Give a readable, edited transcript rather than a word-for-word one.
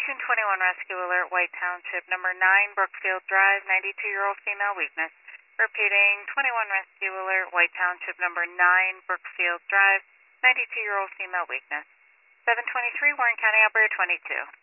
Station 21 Rescue Alert, White Township, number 9, Brookfield Drive, 92-year-old female weakness. Repeating, 21 Rescue Alert, White Township, number 9, Brookfield Drive, 92-year-old female weakness. 723, Warren County Operator 22.